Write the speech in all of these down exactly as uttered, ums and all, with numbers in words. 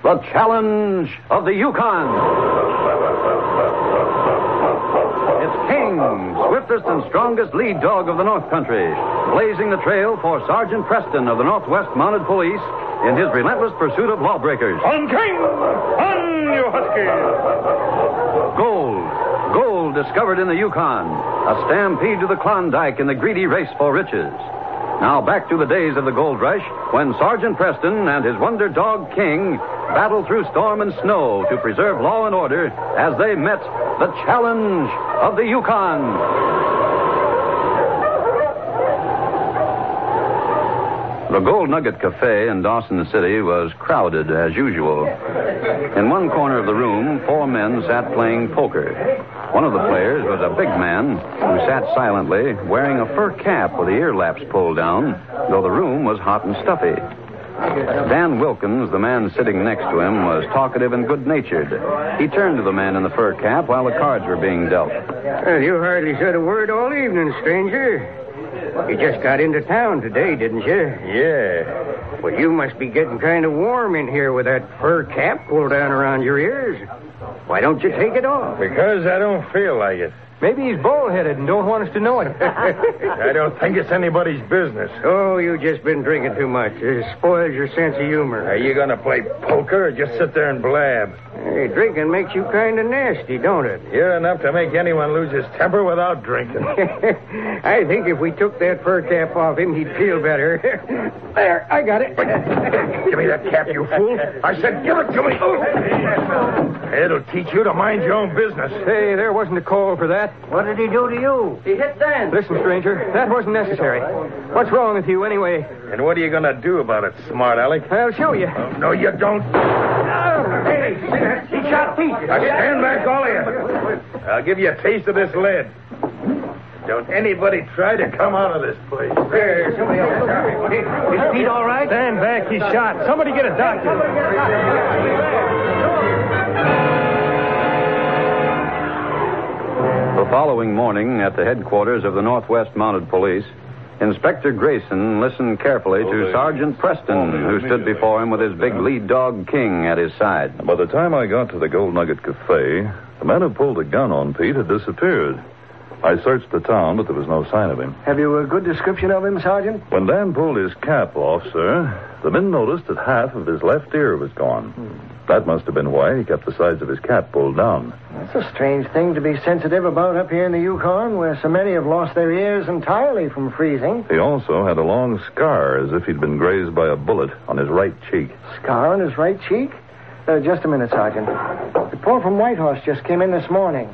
The Challenge of the Yukon. It's King, swiftest and strongest lead dog of the North Country, blazing the trail for Sergeant Preston of the Northwest Mounted Police in his relentless pursuit of lawbreakers. On, King! On, you husky! Gold. Gold discovered in the Yukon. A stampede to the Klondike in the greedy race for riches. Now back to the days of the gold rush, when Sergeant Preston and his wonder dog King battled through storm and snow to preserve law and order as they met the Challenge of the Yukon. The Gold Nugget Cafe in Dawson City was crowded as usual. In one corner of the room, four men sat playing poker. One of the players was a big man who sat silently, wearing a fur cap with the ear laps pulled down, though the room was hot and stuffy. Dan Wilkins, the man sitting next to him, was talkative and good-natured. He turned to the man in the fur cap while the cards were being dealt. Well, you hardly said a word all evening, stranger. You just got into town today, didn't you? Yeah. Well, you must be getting kind of warm in here with that fur cap pulled down around your ears. Why don't you take it off? Because I don't feel like it. Maybe he's bald-headed and don't want us to know it. I don't think it's anybody's business. Oh, you've just been drinking too much. It spoils your sense of humor. Are you going to play poker or just sit there and blab? Hey, drinking makes you kind of nasty, don't it? You're enough to make anyone lose his temper without drinking. I think if we took that fur cap off him, he'd feel better. There, I got it. Give me that cap, you fool. I said give it to me. It'll teach you to mind your own business. Hey, there wasn't a call for that. What did he do to you? He hit Dan. Listen, stranger, that wasn't necessary. What's wrong with you, anyway? And what are you going to do about it, smart Alec? I'll show you. Oh, no, you don't. Oh, Hey, he shot Pete. Now stand back, all of you. I'll give you a taste of this lead. Don't anybody try to come out of this place. There, somebody else. Is Pete all right? stand back, he's shot. Somebody get a doctor. The following morning, at the headquarters of the Northwest Mounted Police, Inspector Grayson listened carefully to Sergeant Preston, who stood before him with his big lead dog, King, at his side. By the time I got to the Gold Nugget Cafe, the man who pulled a gun on Pete had disappeared. I searched the town, but there was no sign of him. Have you a good description of him, Sergeant? When Dan pulled his cap off, sir, the men noticed that half of his left ear was gone. Hmm. That must have been why he kept the sides of his cap pulled down. That's a strange thing to be sensitive about up here in the Yukon, where so many have lost their ears entirely from freezing. He also had a long scar, as if he'd been grazed by a bullet, on his right cheek. Scar on his right cheek? Uh, just a minute, Sergeant. The report from Whitehorse just came in this morning.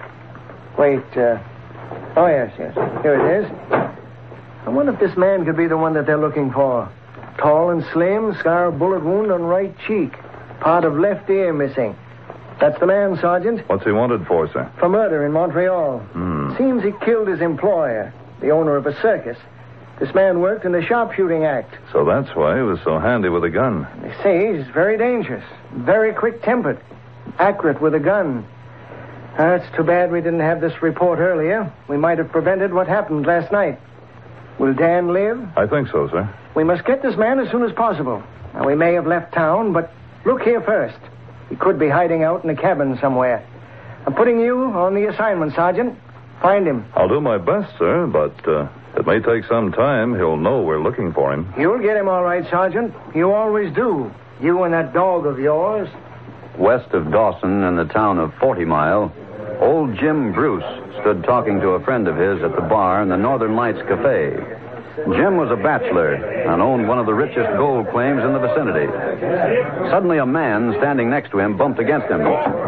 Wait, uh... Oh, yes, yes. Here it is. I wonder if this man could be the one that they're looking for. Tall and slim, scar bullet wound on right cheek. Part of left ear missing. That's the man, Sergeant. What's he wanted for, sir? For murder in Montreal. Hmm. Seems he killed his employer, the owner of a circus. This man worked in the sharpshooting act. So that's why he was so handy with a gun. They say he's very dangerous, very quick-tempered, accurate with a gun. Uh, it's too bad we didn't have this report earlier. We might have prevented what happened last night. Will Dan live? I think so, sir. We must get this man as soon as possible. Now, we may have left town, but look here first. He could be hiding out in a cabin somewhere. I'm putting you on the assignment, Sergeant. Find him. I'll do my best, sir, but uh, it may take some time. He'll know we're looking for him. You'll get him all right, Sergeant. You always do. You and that dog of yours. West of Dawson, in the town of Forty Mile, old Jim Bruce stood talking to a friend of his at the bar in the Northern Lights Cafe. Jim was a bachelor and owned one of the richest gold claims in the vicinity. Suddenly, a man standing next to him bumped against him.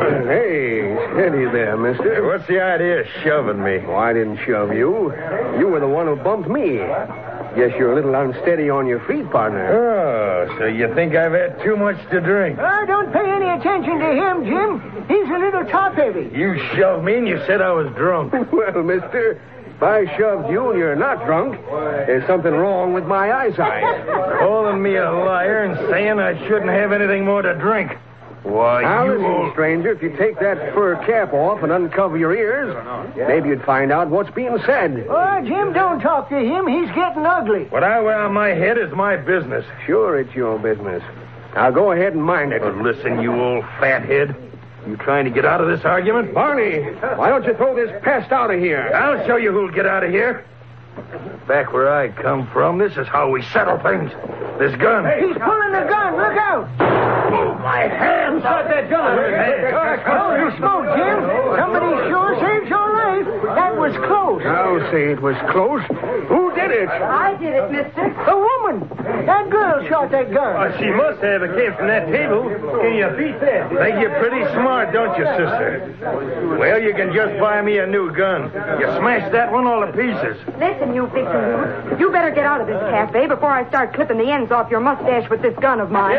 Hey, steady there, mister. What's the idea of shoving me? Oh, I didn't shove you. You were the one who bumped me. Guess you're a little unsteady on your feet, partner. Oh, so you think I've had too much to drink? Oh, don't pay any attention to him, Jim. He's a little top-heavy. You shoved me and you said I was drunk. Well, mister, if I shoved you and you're not drunk, there's something wrong with my eyesight. Calling me a liar and saying I shouldn't have anything more to drink. Why, now, you... listen, stranger, if you take that fur cap off and uncover your ears, maybe you'd find out what's being said. Oh, Jim, don't talk to him. He's getting ugly. What I wear on my head is my business. Sure, it's your business. Now go ahead and mind it. But listen, you old fathead. You trying to get out of this argument? Barney, why don't you throw this pest out of here? I'll show you who'll get out of here. Back where I come from, this is how we settle things. This gun. He's pulling the gun. Look out. Oh, my hand. Shot that gun. Oh, you smoke, Jim. Somebody sure saved your life. That was close. I'll say it was close. Who did it? I did it, mister. The woman. That girl shot that gun. Oh, she must have. It came from that table. Can you beat that? Think you're pretty smart, don't you, sister? Well, you can just buy me a new gun. You smashed that one all to pieces. Listen, you Victor, you, you better get out of this cafe before I start clipping the ends off your mustache with this gun of mine.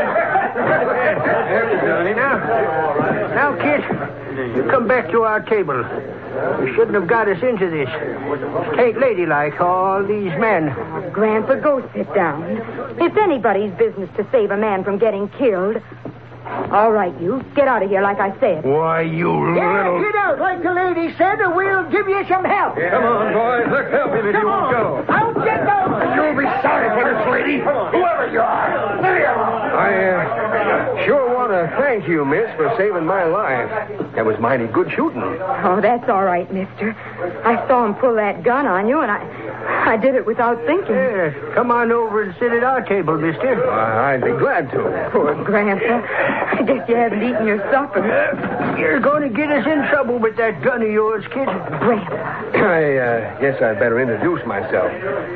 Johnny, now. Now, kid, you come back to our table. You shouldn't have got us into this. It ain't ladylike, all these men. Oh, Grandpa, go sit down. It's anybody's business to save a man from getting killed. All right, you. Get out of here like I said. Why, you Yeah, little... get out like the lady said, or we'll give you some help. Come on, boys. Let's help him if Come you won't go. on. Out you go. You'll be sorry for this lady, whoever you are. Leave her alone. I uh, sure want to thank you, miss, for saving my life. That was mighty good shooting. Oh, that's all right, mister. I saw him pull that gun on you, and I I did it without thinking. Yes, come on over and sit at our table, mister. I'd be glad to. Poor Grandpa. I guess you haven't eaten your supper. You're going to get us in trouble with that gun of yours, kid. Grandpa. I uh, guess I'd better introduce myself.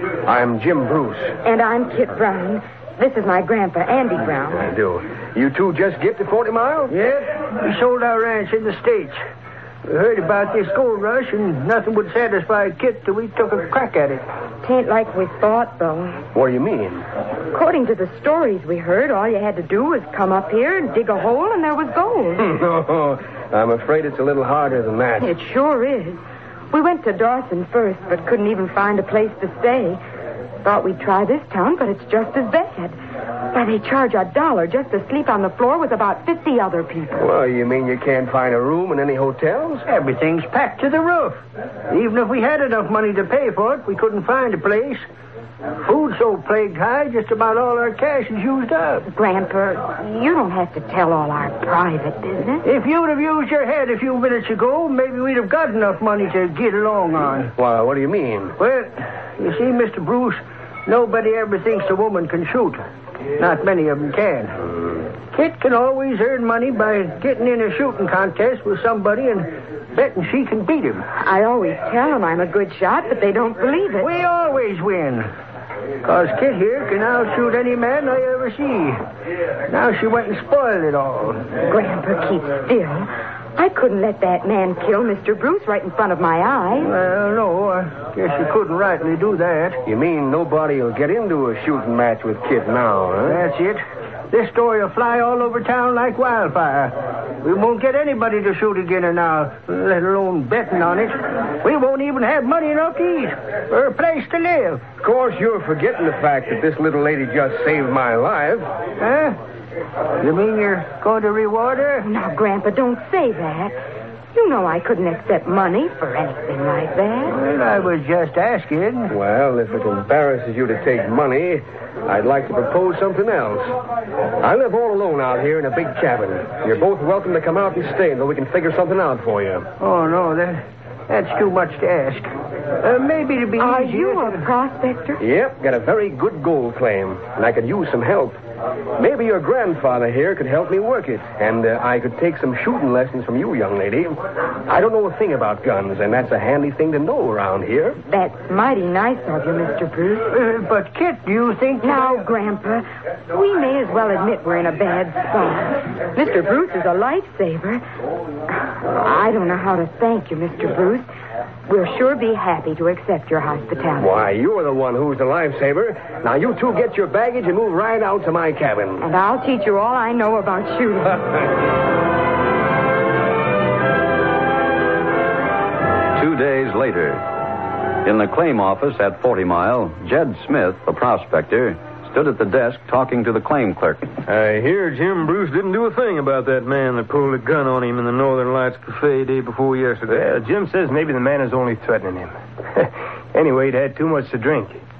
I'm Jim Bruce. And I'm Kit Brown. This is my grandpa, Andy Brown. I do. You two just get to forty Mile? Yeah, we sold our ranch in the States. We heard about this gold rush, and nothing would satisfy Kit till we took a crack at it. Tain't like we thought, though. What do you mean? According to the stories we heard, all you had to do was come up here and dig a hole, and there was gold. No, I'm afraid it's a little harder than that. It sure is. We went to Dawson first, but couldn't even find a place to stay. Thought we'd try this town, but it's just as bad. Why, they charge a dollar just to sleep on the floor with about fifty other people. Well, you mean you can't find a room in any hotels? Everything's packed to the roof. Even if we had enough money to pay for it, we couldn't find a place. Food's so plagued high, just about all our cash is used up. Grandpa, you don't have to tell all our private business. If you'd have used your head a few minutes ago, maybe we'd have got enough money to get along on. Well, what do you mean? Well, you see, Mister Bruce, nobody ever thinks a woman can shoot. Not many of them can. Kit can always earn money by getting in a shooting contest with somebody and betting she can beat him. I always tell them I'm a good shot, but they don't believe it. We always win. Because Kit here can outshoot any man I ever see. Now she went and spoiled it all. Grandpa, keep still. I couldn't let that man kill Mister Bruce right in front of my eyes. Well, no, I guess you couldn't rightly do that. You mean nobody will get into a shooting match with Kit now, huh? That's it. This story will fly all over town like wildfire. We won't get anybody to shoot again her now, let alone betting on it. We won't even have money enough to eat or a place to live. Of course, you're forgetting the fact that this little lady just saved my life. Huh? You mean you're going to reward her? Now, Grandpa, don't say that. You know I couldn't accept money for anything like that. Well, I was just asking. Well, if it embarrasses you to take money, I'd like to propose something else. I live all alone out here in a big cabin. You're both welcome to come out and stay until we can figure something out for you. Oh, no, that that's too much to ask. Uh, maybe it'd be Are easier you a to... prospector? Yep, got a very good gold claim, and I could use some help. Maybe your grandfather here could help me work it, and uh, I could take some shooting lessons from you, young lady. I don't know a thing about guns, and that's a handy thing to know around here. That's mighty nice of you, Mister Bruce. Uh, but, Kit, do you think... Now, Grandpa, we may as well admit we're in a bad spot. Mister Bruce is a lifesaver. I don't know how to thank you, Mister Bruce. We'll sure be happy to accept your hospitality. Why, you're the one who's the lifesaver. Now, you two get your baggage and move right out to my cabin. And I'll teach you all I know about shooting. Two days later, in the claim office at forty Mile, Jed Smith, the prospector, stood at the desk talking to the claim clerk. I hear Jim Bruce didn't do a thing about that man that pulled a gun on him in the Northern Lights Cafe day before yesterday. Well, Jim says maybe the man is only threatening him. Anyway, he'd had too much to drink.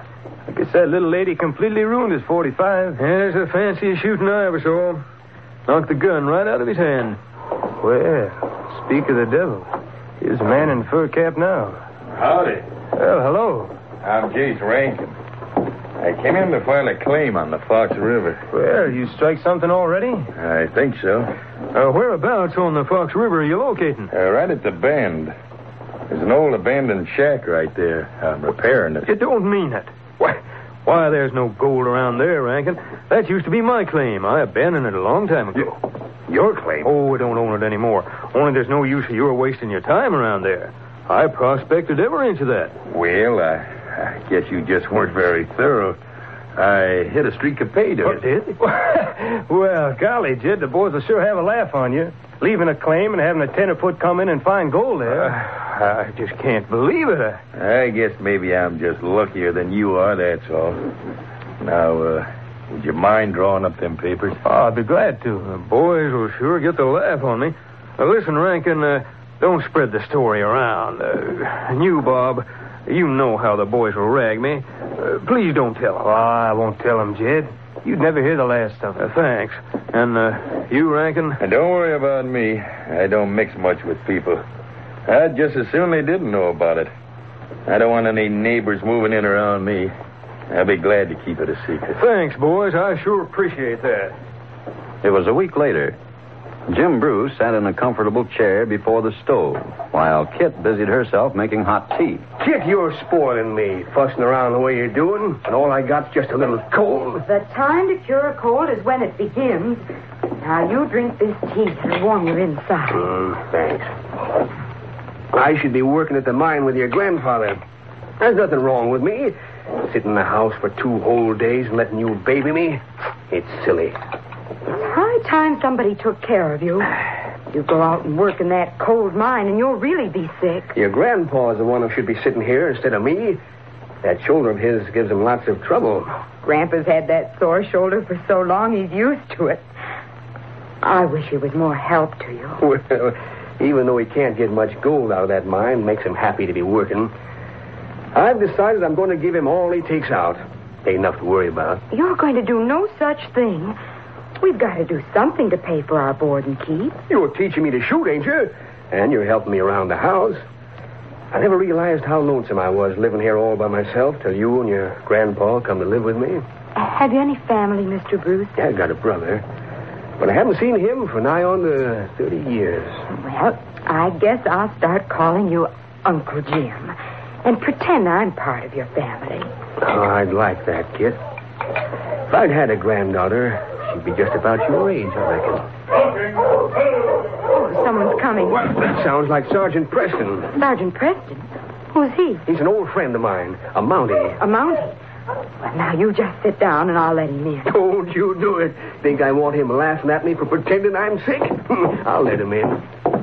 I guess that little lady completely ruined his forty-five. Yeah, it's the fanciest shooting I ever saw. Knocked the gun right out of his hand. Well, speak of the devil. Here's a man in a fur cap now. Howdy. Well, hello. I'm Jace Rankin. I came in to file a claim on the Fox River. Well, you strike something already? I think so. Uh, whereabouts on the Fox River are you locating? Uh, right at the bend. There's an old abandoned shack right there. I'm repairing it. You don't mean it. Why, why, there's no gold around there, Rankin. That used to be my claim. I abandoned it a long time ago. You, your claim? Oh, I don't own it anymore. Only there's no use of your wasting your time around there. I prospected every inch of that. Well, I... I guess you just weren't very thorough. I hit a streak of pay dirt. Oh, did? Well, golly, Jed, the boys will sure have a laugh on you. Leaving a claim and having a tenderfoot come in and find gold there. Uh, I just can't believe it. I guess maybe I'm just luckier than you are, that's all. Now, uh, would you mind drawing up them papers? Oh, I'd be glad to. The boys will sure get the laugh on me. Now, listen, Rankin, uh, don't spread the story around. Uh, and you, Bob... You know how the boys will rag me. Uh, please don't tell them. Oh, I won't tell them, Jed. You'd never hear the last of it. Uh, thanks. And uh, you, Rankin? And don't worry about me. I don't mix much with people. I'd just as soon they didn't know about it. I don't want any neighbors moving in around me. I'll be glad to keep it a secret. Thanks, boys. I sure appreciate that. It was a week later. Jim Bruce sat in a comfortable chair before the stove, while Kit busied herself making hot tea. Kit, you're spoiling me, fussing around the way you're doing, and all I got's just a little cold. The time to cure a cold is when it begins. Now, you drink this tea to warm your inside. Mm, thanks. I should be working at the mine with your grandfather. There's nothing wrong with me. Sitting in the house for two whole days and letting you baby me, it's silly. It's high time somebody took care of you. You go out and work in that cold mine, and you'll really be sick. Your grandpa's the one who should be sitting here instead of me. That shoulder of his gives him lots of trouble. Grandpa's had that sore shoulder for so long, he's used to it. I wish he was more help to you. Well, even though he can't get much gold out of that mine, makes him happy to be working. I've decided I'm going to give him all he takes out. Ain't enough to worry about. You're going to do no such thing. We've got to do something to pay for our board and keep. You're teaching me to shoot, ain't you? And you're helping me around the house. I never realized how lonesome I was living here all by myself till you and your grandpa come to live with me. Have you any family, Mister Bruce? Yeah, I got a brother. But I haven't seen him for nigh on to thirty years. Well, I guess I'll start calling you Uncle Jim and pretend I'm part of your family. Oh, I'd like that, Kit. If I'd had a granddaughter, she'd be just about your age, I reckon. Oh, someone's coming. That sounds like Sergeant Preston. Sergeant Preston? Who's he? He's an old friend of mine, a Mountie. A Mountie? Well, now you just sit down and I'll let him in. Don't you do it. Think I want him laughing at me for pretending I'm sick? I'll let him in.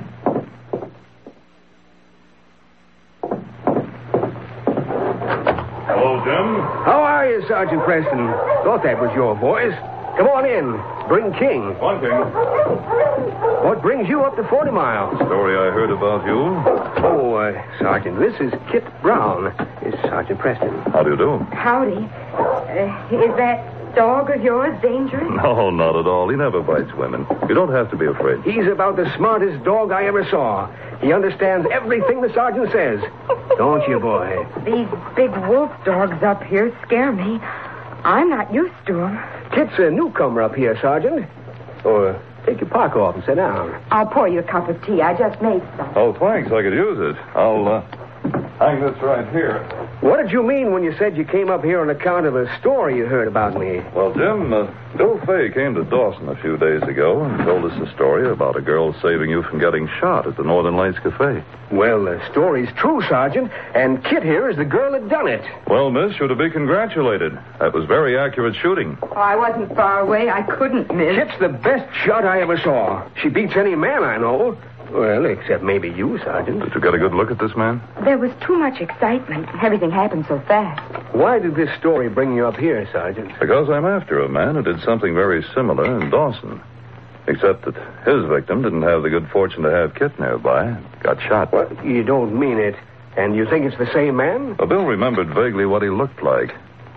Hello, Jim. How are you, Sergeant Preston? Thought that was your voice. Come on in. Bring King. One thing. What brings you up to forty miles? Story I heard about you. Oh, uh, Sergeant, this is Kit Brown. It's Sergeant Preston. How do you do? Howdy. Uh, is that dog of yours dangerous? No, not at all. He never bites women. You don't have to be afraid. He's about the smartest dog I ever saw. He understands everything the sergeant says. Don't you, boy? These big wolf dogs up here scare me. I'm not used to them. Kit's a newcomer up here, Sergeant. Or take your park off and sit down. I'll pour you a cup of tea. I just made some. Oh, thanks. I could use it. I'll uh, hang this right here. What did you mean when you said you came up here on account of a story you heard about me? Well, Jim, uh, Bill Fay came to Dawson a few days ago and told us a story about a girl saving you from getting shot at the Northern Lights Cafe. Well, the story's true, Sergeant, and Kit here is the girl that done it. Well, miss, you're to be congratulated. That was very accurate shooting. Oh, I wasn't far away. I couldn't miss. Kit's the best shot I ever saw. She beats any man I know. Well, except maybe you, Sergeant. Did you get a good look at this man? There was too much excitement. Everything happened so fast. Why did this story bring you up here, Sergeant? Because I'm after a man who did something very similar in Dawson. Except that his victim didn't have the good fortune to have Kit nearby. Got shot. What? You don't mean it. And you think it's the same man? Well, Bill remembered vaguely what he looked like.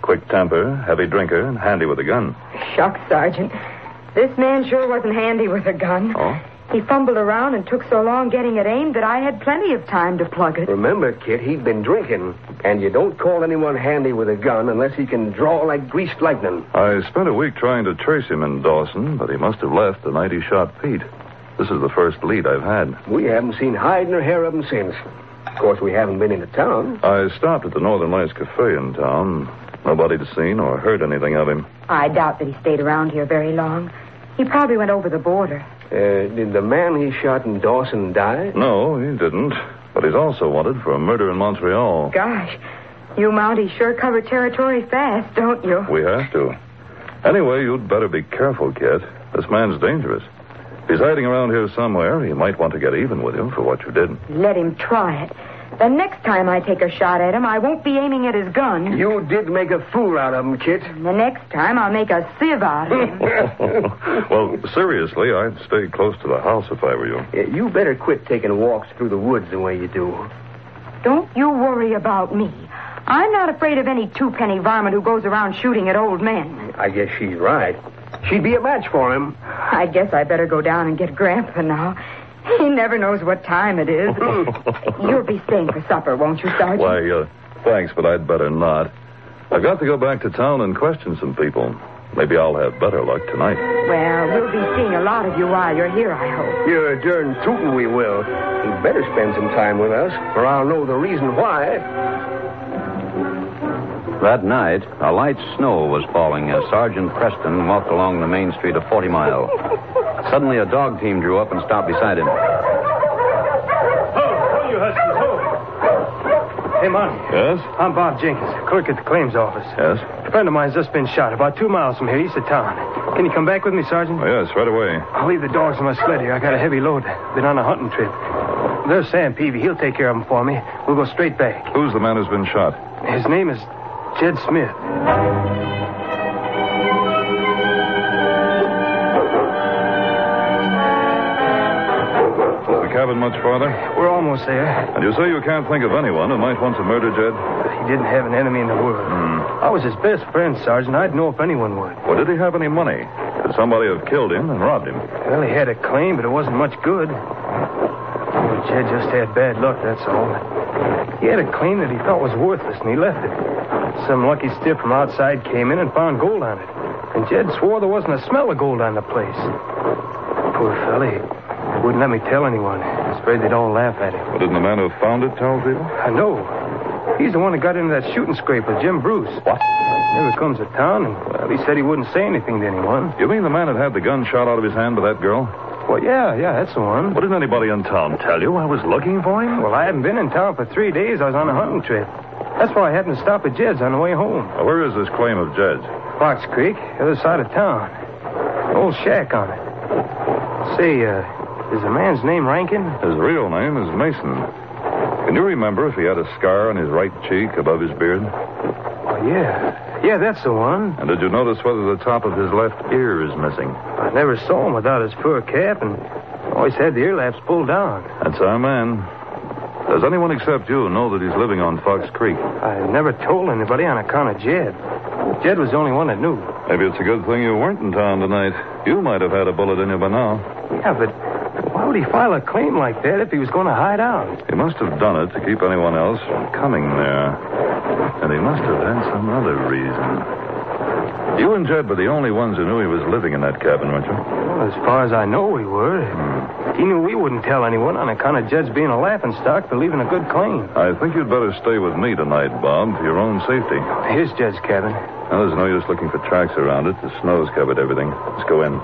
Quick temper, heavy drinker, and handy with a gun. Shucks, Sergeant. This man sure wasn't handy with a gun. Oh? He fumbled around and took so long getting it aimed that I had plenty of time to plug it. Remember, kid, he'd been drinking. And you don't call anyone handy with a gun unless he can draw like greased lightning. I spent a week trying to trace him in Dawson, but he must have left the night he shot Pete. This is the first lead I've had. We haven't seen hide nor hair of him since. Of course, we haven't been into town. I stopped at the Northern Lights Cafe in town. Nobody'd seen or heard anything of him. I doubt that he stayed around here very long. He probably went over the border. Uh, did the man he shot in Dawson die? No, he didn't. But he's also wanted for a murder in Montreal. Gosh, you Mounties sure cover territory fast, don't you? We have to. Anyway, you'd better be careful, kid. This man's dangerous. If he's hiding around here somewhere, he might want to get even with you for what you did. Let him try it. The next time I take a shot at him, I won't be aiming at his gun. You did make a fool out of him, Kit. The next time, I'll make a sieve out of him. Well, seriously, I'd stay close to the house if I were you. Yeah, you better quit taking walks through the woods the way you do. Don't you worry about me. I'm not afraid of any two-penny varmint who goes around shooting at old men. I guess she's right. She'd be a match for him. I guess I better go down and get Grandpa now. He never knows what time it is. You'll be staying for supper, won't you, Sergeant? Why, uh, thanks, but I'd better not. I've got to go back to town and question some people. Maybe I'll have better luck tonight. Well, we'll be seeing a lot of you while you're here, I hope. You're darn tootin' we will. You'd better spend some time with us, or I'll know the reason why. That night, a light snow was falling as Sergeant Preston walked along the main street of Forty Mile. Suddenly, a dog team drew up and stopped beside him. Oh, oh, you huskies, oh. Hey, Monty. Yes? I'm Bob Jenkins, clerk at the claims office. Yes? A friend of mine's just been shot about two miles from here, east of town. Can you come back with me, Sergeant? Oh, yes, right away. I'll leave the dogs in my sled here. I got a heavy load. Been on a hunting trip. There's Sam Peavy. He'll take care of them for me. We'll go straight back. Who's the man who's been shot? His name is Jed Smith. Is the cabin much farther? We're almost there. And you say you can't think of anyone who might want to murder Jed? He didn't have an enemy in the world. Hmm. I was his best friend, Sergeant. I'd know if anyone would. Well, did he have any money? Could somebody have killed him and robbed him? Well, he had a claim, but it wasn't much good. Oh, Jed just had bad luck, that's all. He had a claim that he thought was worthless, and he left it. Some lucky stiff from outside came in and found gold on it. And Jed swore there wasn't a smell of gold on the place. Poor fella, he wouldn't let me tell anyone. I was afraid they'd all laugh at him. Well, didn't the man who found it tell people? I know. He's the one that got into that shooting scrape with Jim Bruce. What? Never comes to town, and well, he said he wouldn't say anything to anyone. You mean the man that had the gun shot out of his hand by that girl? Well, yeah, yeah, that's the one. What did anybody in town tell you? I was looking for him? Well, I haven't been in town for three days. I was on a hunting trip. That's why I happened to stop at Jed's on the way home. Now, where is this claim of Jed's? Fox Creek, the other side of town. An old shack on it. Say, uh, is the man's name Rankin? His real name is Mason. Can you remember if he had a scar on his right cheek above his beard? Oh, yeah. Yeah, that's the one. And did you notice whether the top of his left ear is missing? I never saw him without his fur cap, and always had the ear laps pulled down. That's our man. Does anyone except you know that he's living on Fox Creek? I never told anybody on account of Jed. Jed was the only one that knew. Maybe it's a good thing you weren't in town tonight. You might have had a bullet in you by now. Yeah, but why would he file a claim like that if he was going to hide out? He must have done it to keep anyone else from coming there. And he must have had some other reason. You and Jed were the only ones who knew he was living in that cabin, weren't you? Well, as far as I know, we were. Hmm. He knew we wouldn't tell anyone on account of Jed's being a laughingstock for leaving a good claim. I think you'd better stay with me tonight, Bob, for your own safety. Here's Jed's cabin. Now, there's no use looking for tracks around it. The snow's covered everything. Let's go in.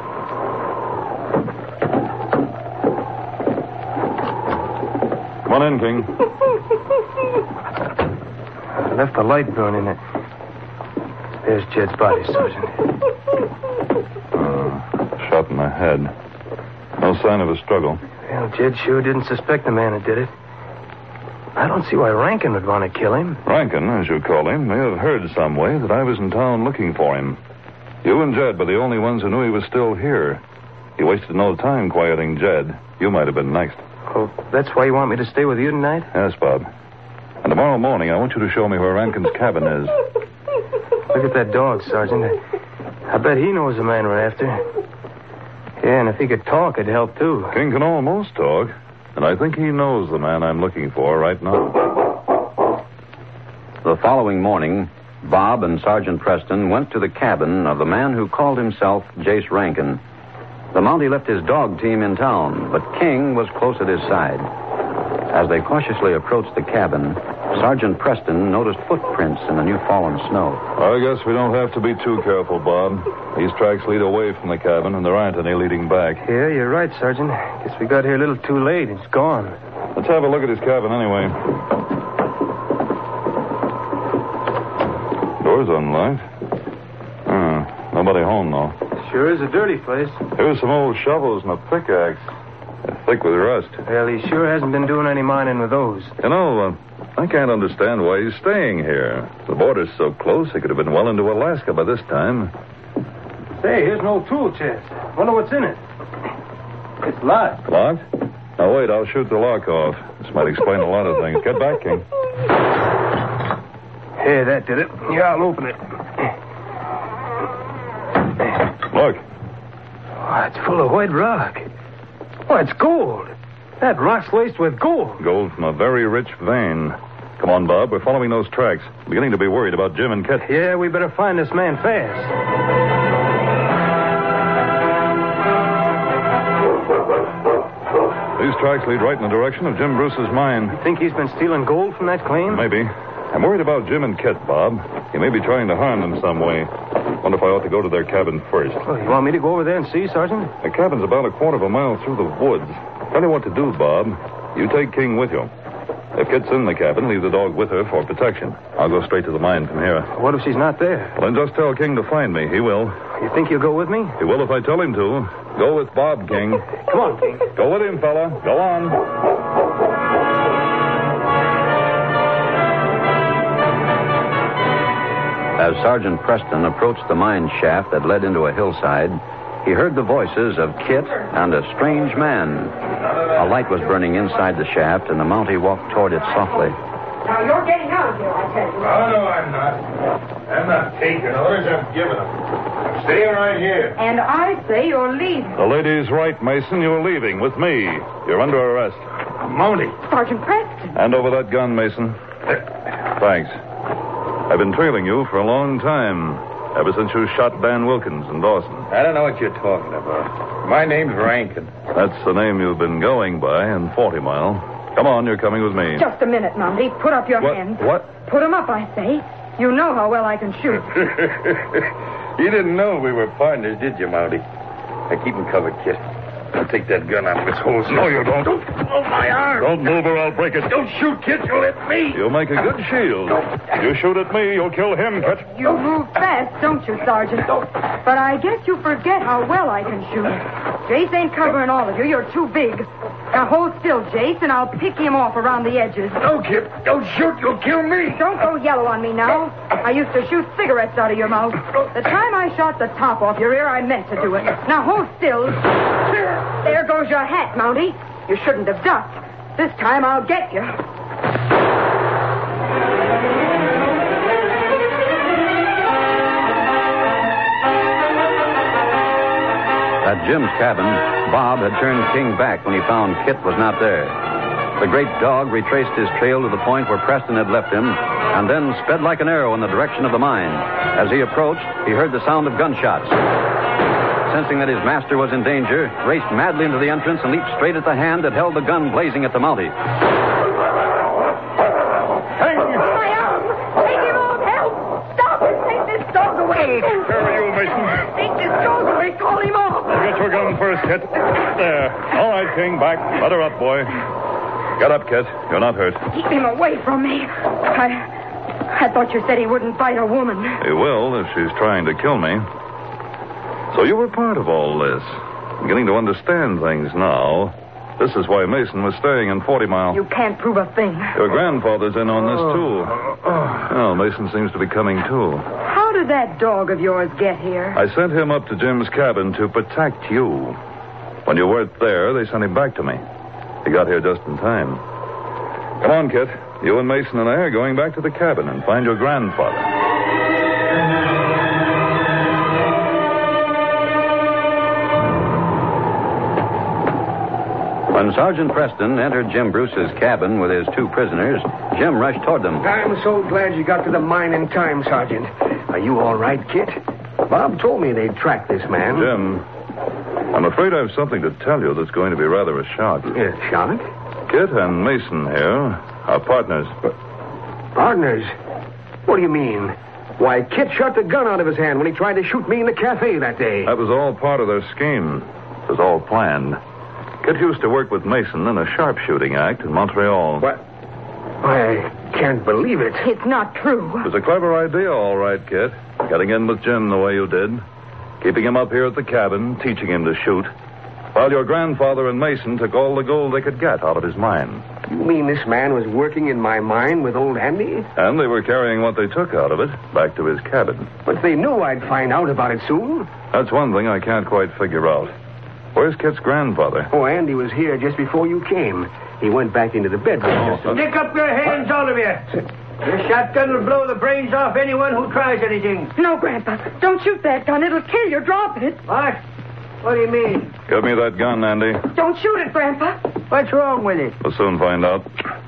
Come on in, King. I left the light burning. There's Jed's body, Sergeant. Uh, shot in the head. No sign of a struggle. Well, Jed sure didn't suspect the man that did it. I don't see why Rankin would want to kill him. Rankin, as you call him, may have heard some way that I was in town looking for him. You and Jed were the only ones who knew he was still here. He wasted no time quieting Jed. You might have been next. Oh, that's why you want me to stay with you tonight? Yes, Bob. And tomorrow morning, I want you to show me where Rankin's cabin is. Look at that dog, Sergeant. I bet he knows the man we're after. Yeah, and if he could talk, it'd help, too. King can almost talk, and I think he knows the man I'm looking for right now. The following morning, Bob and Sergeant Preston went to the cabin of the man who called himself Jace Rankin. The Mountie left his dog team in town, but King was close at his side. As they cautiously approached the cabin, Sergeant Preston noticed footprints in the new fallen snow. I guess we don't have to be too careful, Bob. These tracks lead away from the cabin, and there aren't any leading back. Yeah, you're right, Sergeant. Guess we got here a little too late. It's gone. Let's have a look at his cabin anyway. Door's unlocked. Hmm, nobody home, though. Sure is a dirty place. Here's some old shovels and a pickaxe. They're thick with rust. Well, he sure hasn't been doing any mining with those. You know, uh, I can't understand why he's staying here. The border's so close, he could have been well into Alaska by this time. Say, here's an old tool chest. Wonder what's in it. It's locked. Locked? Now, wait, I'll shoot the lock off. This might explain a lot of things. Get back, King. Hey, that did it. Yeah, I'll open it. Look. Oh, it's full of white rock. Oh, it's gold. That rock's laced with gold. Gold from a very rich vein. Come on, Bob. We're following those tracks. I'm beginning to be worried about Jim and Kit. Yeah, we better find this man fast. These tracks lead right in the direction of Jim Bruce's mine. You think he's been stealing gold from that claim? Maybe. I'm worried about Jim and Kit, Bob. He may be trying to harm them some way. Wonder if I ought to go to their cabin first. Well, you want me to go over there and see, Sergeant? The cabin's about a quarter of a mile through the woods. Tell you what to do, Bob. You take King with you. If Kit's in the cabin, leave the dog with her for protection. I'll go straight to the mine from here. What if she's not there? Well, then just tell King to find me. He will. You think he'll go with me? He will if I tell him to. Go with Bob, King. Come on, King. Go with him, fella. Go on. As Sergeant Preston approached the mine shaft that led into a hillside, he heard the voices of Kit and a strange man. A light was burning inside the shaft, and the Mountie walked toward it softly. Now, you're getting out of here, I tell you. Oh, no, I'm not. I'm not taking orders. I'm giving them. I'm staying right here. And I say you're leaving. The lady's right, Mason. You're leaving with me. You're under arrest. Mountie. Sergeant Preston. Hand over that gun, Mason. Thanks. I've been trailing you for a long time. Ever since you shot Dan Wilkins in Dawson. I don't know what you're talking about. My name's Rankin. That's the name you've been going by in Forty Mile. Come on, you're coming with me. Just a minute, Mountie. Put up your What? hands. What? Put them up, I say. You know how well I can shoot. You didn't know we were partners, did you, Mountie? Now keep him covered, Kit. I'll take that gun out of his holster. No, you don't. Don't blow my arm. Don't move or I'll break it. Don't shoot, Kit. You'll hit me. You'll make a good shield. You shoot at me, you'll kill him, Kit. You move fast, don't you, Sergeant? But I guess you forget how well I can shoot. Jace ain't covering all of you. You're too big. Now hold still, Jace, and I'll pick him off around the edges. No, Kit. Don't shoot. You'll kill me. Don't go yellow on me now. I used to shoot cigarettes out of your mouth. The time I shot the top off your ear, I meant to do it. Now hold still. There goes your hat, Mountie. You shouldn't have ducked. This time I'll get you. At Jim's cabin, Bob had turned King back when he found Kit was not there. The great dog retraced his trail to the point where Preston had left him, and then sped like an arrow in the direction of the mine. As he approached, he heard the sound of gunshots. Sensing that his master was in danger, raced madly into the entrance and leaped straight at the hand that held the gun blazing at the Mountie. My arm! Take him off! Help! Stop it! Take this dog away! Where are you, Mason? Take this dog away! Call him off! Get your gun first, Kit. There. All right, King, back. Let her up, boy. Get up, Kit. You're not hurt. Keep him away from me. I... I thought you said he wouldn't bite a woman. He will if she's trying to kill me. So you were part of all this. I'm beginning to understand things now. This is why Mason was staying in Forty Mile. You can't prove a thing. Your grandfather's in on this, too. Oh, Mason seems to be coming, too. How did that dog of yours get here? I sent him up to Jim's cabin to protect you. When you weren't there, they sent him back to me. He got here just in time. Come on, Kit. You and Mason and I are going back to the cabin and find your grandfather. When Sergeant Preston entered Jim Bruce's cabin with his two prisoners, Jim rushed toward them. I'm so glad you got to the mine in time, Sergeant. Are you all right, Kit? Bob told me they'd track this man. Jim, I'm afraid I have something to tell you that's going to be rather a shock. Yeah, shock? Kit and Mason here are partners. Partners? What do you mean? Why, Kit shot the gun out of his hand when he tried to shoot me in the cafe that day. That was all part of their scheme. It was all planned. Kit used to work with Mason in a sharpshooting act in Montreal. What? I can't believe it. It's not true. It was a clever idea, all right, Kit. Getting in with Jim the way you did. Keeping him up here at the cabin, teaching him to shoot. While your grandfather and Mason took all the gold they could get out of his mine. You mean this man was working in my mine with old Andy? And they were carrying what they took out of it back to his cabin. But they knew I'd find out about it soon. That's one thing I can't quite figure out. Where's Kit's grandfather? Oh, Andy was here just before you came. He went back into the bedroom. Oh, Stick up your hands, all of you. Your shotgun will blow the brains off anyone who tries anything. No, Grandpa. Don't shoot that gun. It'll kill you. Drop it. What? What do you mean? Give me that gun, Andy. Don't shoot it, Grandpa. What's wrong with it? We'll soon find out.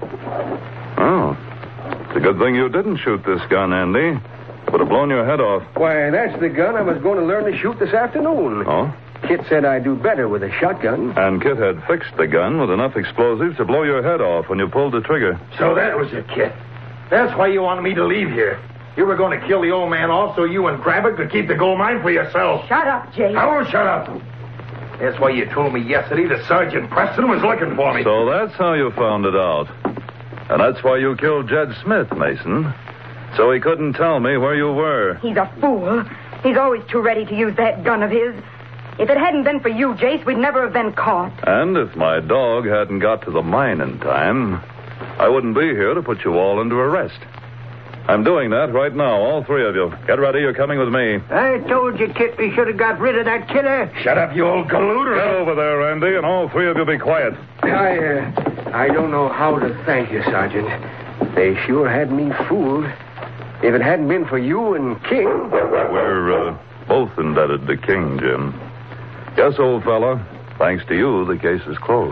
Oh. It's a good thing you didn't shoot this gun, Andy. It would have blown your head off. Why, that's the gun I was going to learn to shoot this afternoon. Oh? Kit said I'd do better with a shotgun. And Kit had fixed the gun with enough explosives to blow your head off when you pulled the trigger. So that was it, Kit. That's why you wanted me to leave here. You were going to kill the old man off so you and Grabber could keep the gold mine for yourself. Shut up, Jay. I won't shut up. That's why you told me yesterday that Sergeant Preston was looking for me. So that's how you found it out. And that's why you killed Jed Smith, Mason. So he couldn't tell me where you were. He's a fool. He's always too ready to use that gun of his. If it hadn't been for you, Jace, we'd never have been caught. And if my dog hadn't got to the mine in time, I wouldn't be here to put you all under arrest. I'm doing that right now, all three of you. Get ready, you're coming with me. I told you, Kit, we should have got rid of that killer. Shut up, you old galooter. Get over there, Andy, and all three of you be quiet. I, uh, I don't know how to thank you, Sergeant. They sure had me fooled. If it hadn't been for you and King... We're uh, both indebted to King, Jim. Yes, old fella. Thanks to you, the case is closed.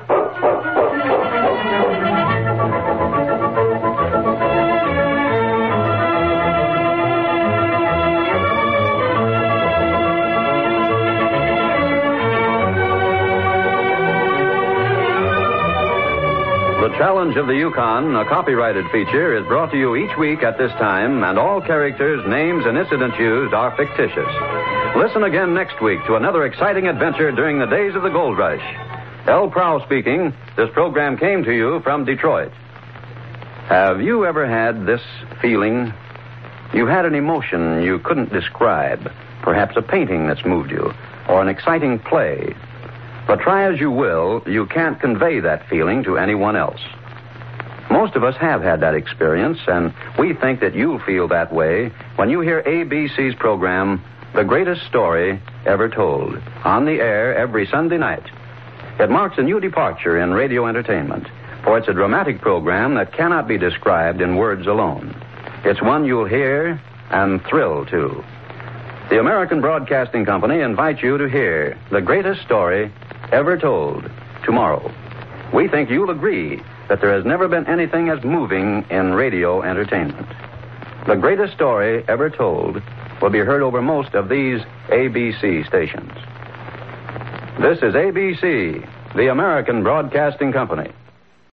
The Challenge of the Yukon, a copyrighted feature, is brought to you each week at this time, and all characters, names, and incidents used are fictitious. Listen again next week to another exciting adventure during the days of the gold rush. L. Prowl speaking. This program came to you from Detroit. Have you ever had this feeling? You had an emotion you couldn't describe, perhaps a painting that's moved you, or an exciting play. But try as you will, you can't convey that feeling to anyone else. Most of us have had that experience, and we think that you'll feel that way when you hear A B C's program, The Greatest Story Ever Told, on the air every Sunday night. It marks a new departure in radio entertainment, for it's a dramatic program that cannot be described in words alone. It's one you'll hear and thrill to. The American Broadcasting Company invites you to hear The Greatest Story Ever Told tomorrow. We think you'll agree that there has never been anything as moving in radio entertainment. The Greatest Story Ever Told will be heard over most of these A B C stations. This is A B C, the American Broadcasting Company.